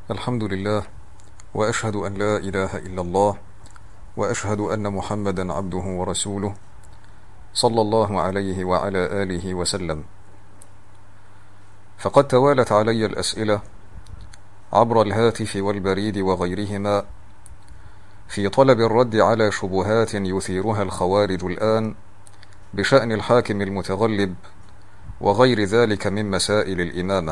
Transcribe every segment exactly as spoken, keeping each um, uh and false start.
الحمد لله، وأشهد أن لا إله إلا الله، وأشهد أن محمدا عبده ورسوله، صلى الله عليه وعلى آله وسلم. فقد توالت علي الأسئلة عبر الهاتف والبريد وغيرهما في طلب الرد على شبهات يثيرها الخوارج الآن بشأن الحاكم المتغلب وغير ذلك من مسائل الإمامة.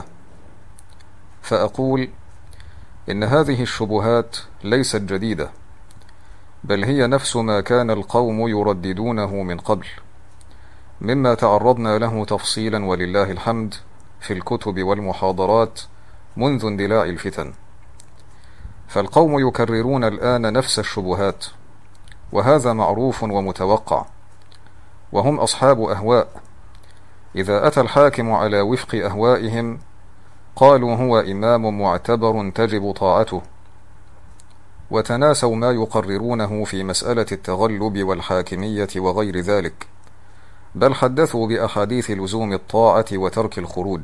فأقول إن هذه الشبهات ليست جديدة، بل هي نفس ما كان القوم يرددونه من قبل، مما تعرضنا له تفصيلا ولله الحمد في الكتب والمحاضرات منذ اندلاع الفتن. فالقوم يكررون الآن نفس الشبهات، وهذا معروف ومتوقع، وهم أصحاب أهواء. إذا أتى الحاكم على وفق أهوائهم قالوا هو إمام معتبر تجب طاعته، وتناسوا ما يقررونه في مسألة التغلب والحاكمية وغير ذلك، بل حدثوا بأحاديث لزوم الطاعة وترك الخروج.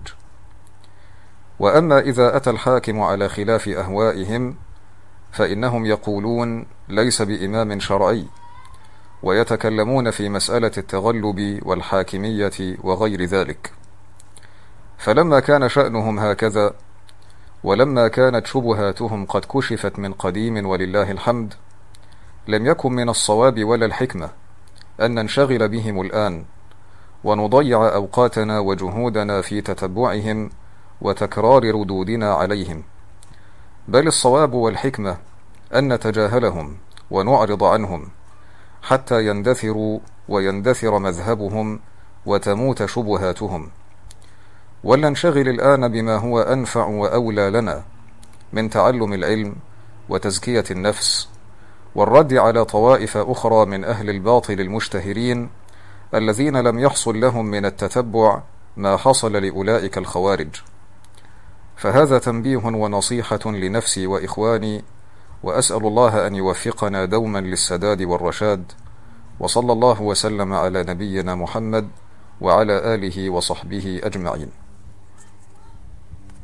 وأما إذا أتى الحاكم على خلاف أهوائهم فإنهم يقولون ليس بإمام شرعي، ويتكلمون في مسألة التغلب والحاكمية وغير ذلك. فلما كان شأنهم هكذا، ولما كانت شبهاتهم قد كشفت من قديم ولله الحمد، لم يكن من الصواب ولا الحكمة أن ننشغل بهم الآن ونضيع أوقاتنا وجهودنا في تتبعهم وتكرار ردودنا عليهم، بل الصواب والحكمة أن نتجاهلهم ونعرض عنهم حتى يندثروا ويندثر مذهبهم وتموت شبهاتهم، ولننشغل الآن بما هو أنفع وأولى لنا من تعلم العلم وتزكية النفس والرد على طوائف أخرى من أهل الباطل المشتهرين الذين لم يحصل لهم من التتبع ما حصل لأولئك الخوارج. فهذا تنبيه ونصيحة لنفسي وإخواني، وأسأل الله أن يوفقنا دوما للسداد والرشاد، وصلى الله وسلم على نبينا محمد وعلى آله وصحبه أجمعين.